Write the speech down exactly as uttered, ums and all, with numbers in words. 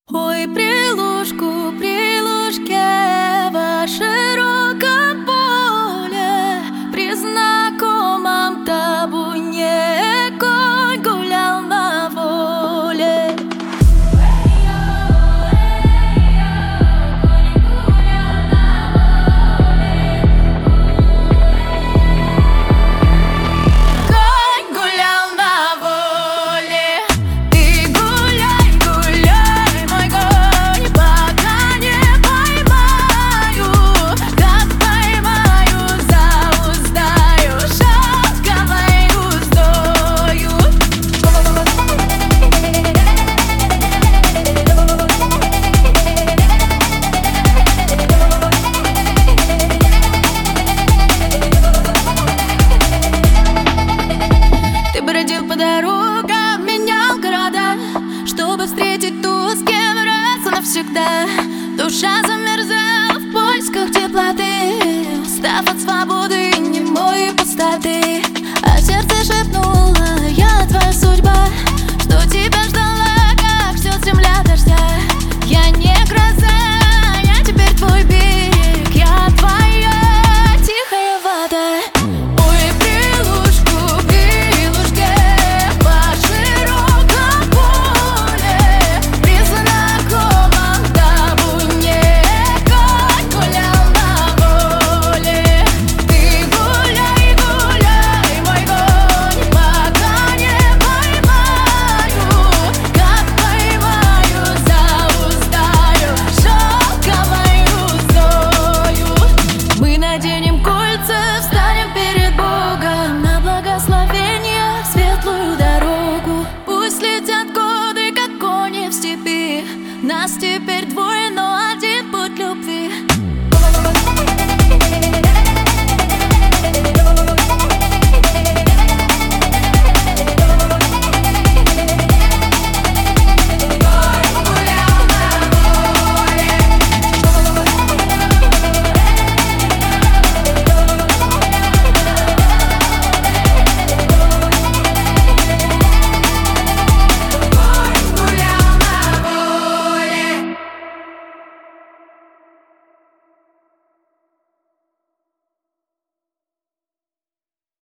Ой, прилужку, прилужке во широком поле, при знакомом табуне конь гулял на воле. Конь гулял на воле. Ты гуляй, гуляй, мой конь, пока не поймаю. Как поймаю, зауздаю шелковой уздою. Ты бродил по дорогам, менял города, чтобы встретить ту, с кем раз навсегда. Душа замерзала в поисках теплоты, устав от свободы немой пустоты. А сердце шепнуло: я твоя судьба, что тебя ждала, как ждет земля дождя. Я не гроза, я теперь твой берег, я твоя тихая вода. Ой, прилужку, прилужке по широком поле, при знакомом табуне конь гулял на воле. Ты гуляй, гуляй, мой конь, пока не поймаю. Как поймаю, зауздаю шелковой уздою. Мы наденем кольца, встанем перед Богом на благословение, в светлую дорогу. Пусть летят годы, как кони в степи, нас теперь двое, но